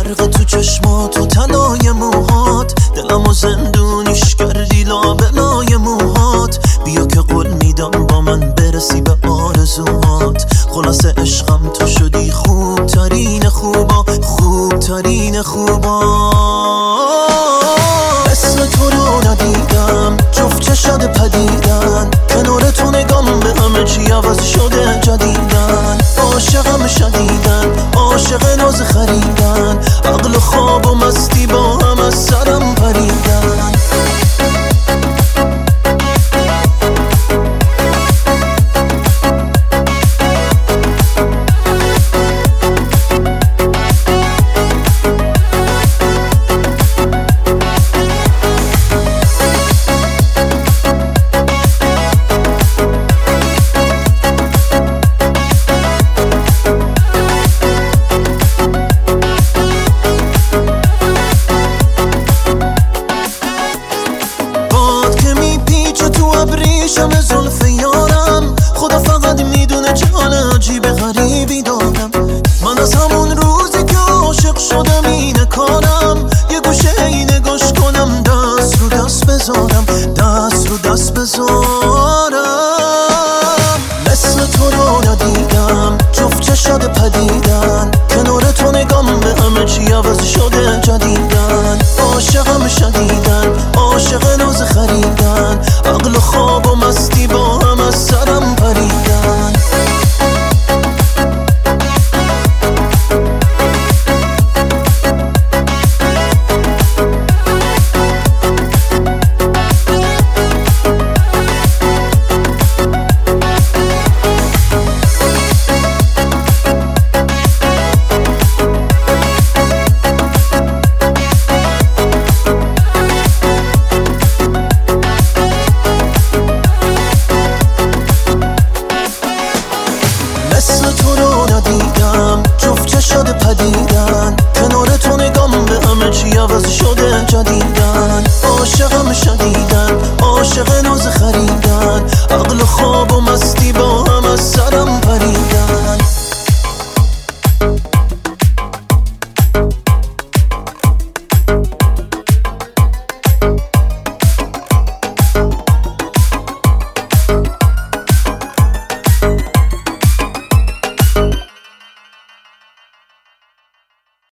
برق تو چشمات و طلای موهات، دلمو زندونیش کردی لابلای موهات. بیا که قول میدم با من برسی به آرزوهات. خلاصه عشقم تو شدی خوب ترین خوبا، خوب ترین خوبا. اسم تو رو ندیدم، جفت چشات پدیدن، کنار تو نگام به همه چی عوض شده جدیدن. عاشقم شدیدن، عاشق ناز خریدن، عقل و خواب و مستی با هم از سرم پریدن. ابریشم زلف یارم، خدا فقط میدونه چه عجیب غریبی دارم. من از همون روزی که عاشق شدم اینه کارم، یه گوشه اینه گوش کنم، دست رو دست بذارم، دست رو دست بذارم.